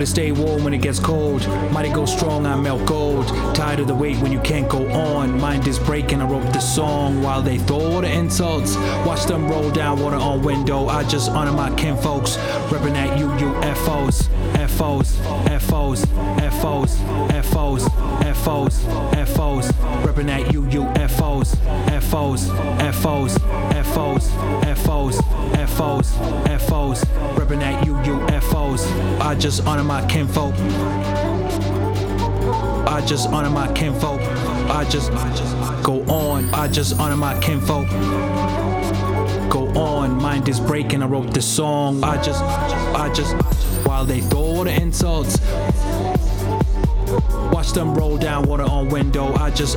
to stay warm when it gets cold. Mighty go strong, I melt gold. Tired of the wait when you can't go on. Mind is breaking, I wrote this song while they throw all the insults. Watch them roll down water on window. I just honor my kinfolks, reppin' that UFOs, FOs, FOs, FOs, FOs, FOs, FOs, reppin' that UFOs, FOs, FOs, FOs, FOs, FOs, FOs, reppin' that UFOs. I just honor my kinfolk. I just honor my kinfolk. I just go on. I just honor my kinfolk. Go on. Mind is breaking. I wrote this song. I just while they throw all the insults. Watch them roll down water on window. I just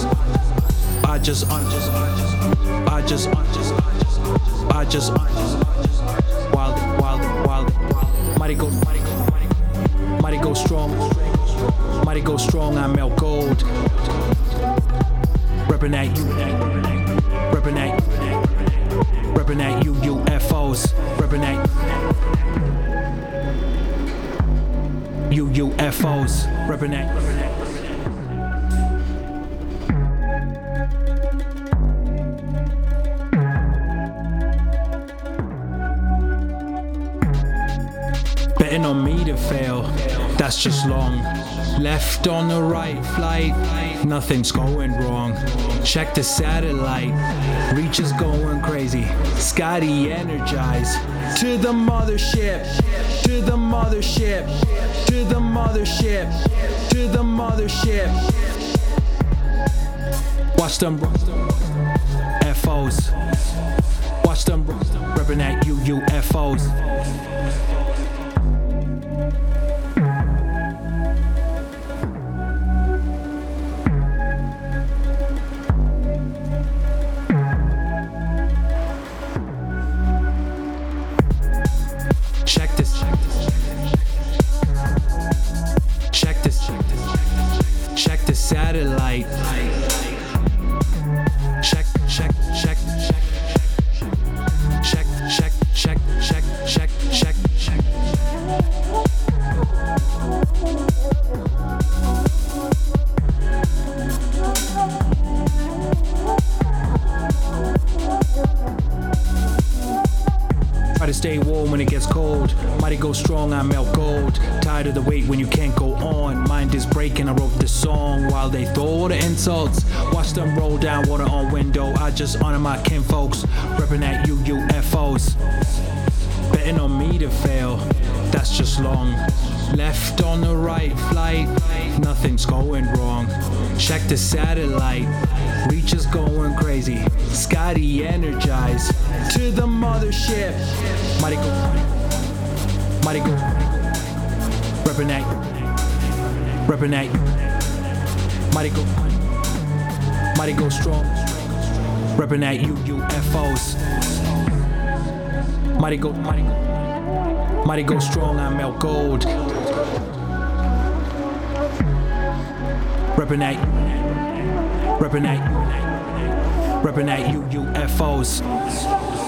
while mighty go strong. Mighty go strong, I melt gold. Reppin' that UFOs. Reppin' that UFOs. Reppin' that. Betting on me to fail, that's just long. Left on the right flight, nothing's going wrong. Check the satellite, reach is going crazy. Scotty energized. To the mothership, to the mothership, to the mothership, to the mothership. Watch them FOs. Watch them reppin' that UFOs. Check the satellite. Check. Try to stay warm when it gets cold. Mighty go strong, I melt gold. Tired of the wait when you can't go on. Mind is breaking, I wrote this song while they throw all the insults. Watch them roll down water on window. I just honor my kinfolks, reppin' that UFOs. Betting on me to fail, that's just long. Left on the right flight, nothing's going wrong. Check the satellite, reach is going crazy. Scotty energized. To the mothership, mighty go, reppin' that, mighty go strong, reppin' that UFOs. Mighty go strong, I melt gold. Reppin' that UFOs.